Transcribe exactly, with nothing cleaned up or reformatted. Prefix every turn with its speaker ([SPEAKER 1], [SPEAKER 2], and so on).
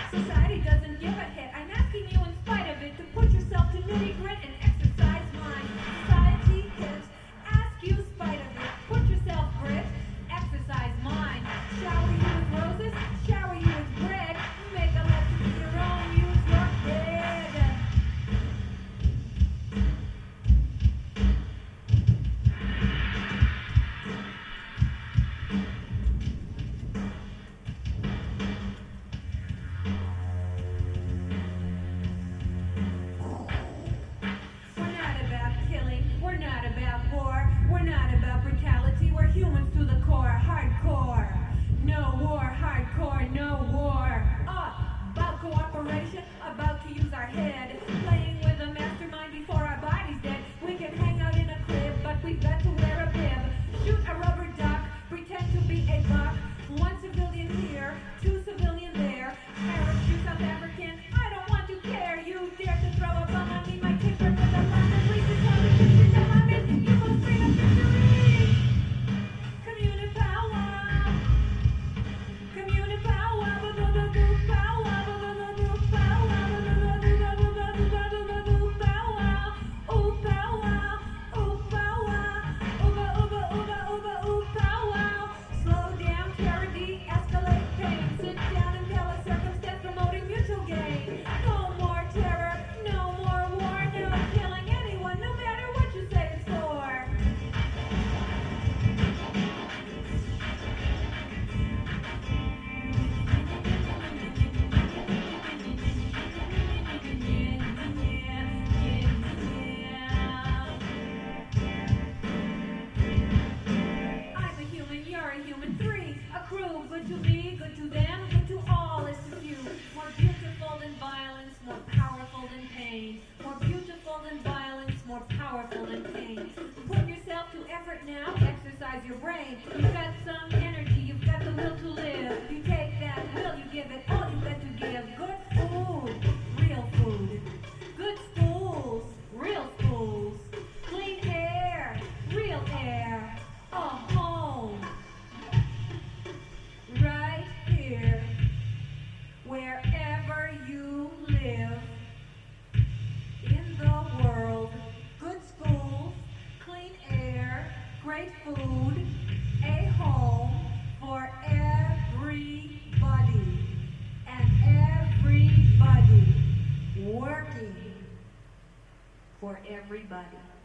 [SPEAKER 1] Society doesn't give a hit. I'm asking you in spite of it to put yourself to nitty grit and exercise mind. Society hits. Ask you in spite of it. Put yourself grit. Exercise mind. Shower you with roses. Shower you with bread. Make a lesson of your own. Use your head. We're not about killing. We're not about war. We're not about brutality. We're humans to the core. Hardcore. No war. Hardcore. No war. Uh, about cooperation. About to use our head. Playing with a mastermind before our body's dead. We can hang out in a crib, but we've got to wear a bib. Shoot a rubber duck. Pretend to be a buck. One civilian here. Two civilian there. Arab, you South African. I don't want to care. You dare to throw a bomb on me. My temper with a bomb. And please just tell me that you know I'm in. You will straight up victory. Communi power. Communi power. Boo-boo-boo-boo power. Boo-boo-boo-boo power. Boo-boo-boo-boo-boo power. Ooh power. Ooh power. Ooba, ooba, ooba, ooba, ooh power. Slow down, terror, de-escalate pain. Sit down and tell a circumstance promoting mutual gain. No more terror, no more war, no killing anyone, no matter what you say it's for. I'm a human, you're a human, three, a crew, good to me, good to them, good to all, it's a few. More beautiful than violence, more powerful than pain. More beautiful than violence, more powerful than pain. Put yourself to effort now, exercise your brain. You've got some energy, you've got the will to live. You take that will, you give it all you've got to give. Good food, real food. Good schools, real schools. Clean air, real air. A home, right here, wherever you live in the world. Good schools, clean air, great food, a home for everybody, and everybody working for everybody.